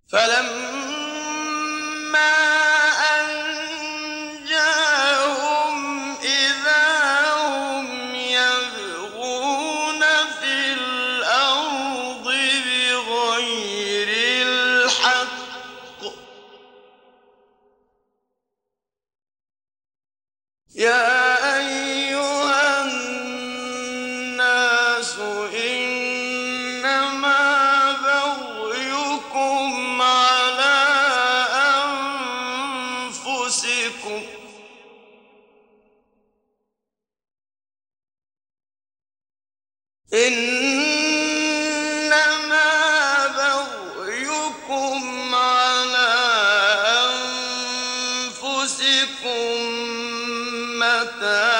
فلما أنجاهم إذا هم يبغون في الأرض بغير الحق يا أيها الناس إنما بغيكم على أنفسكم إنما بغيكم على أنفسكم متاع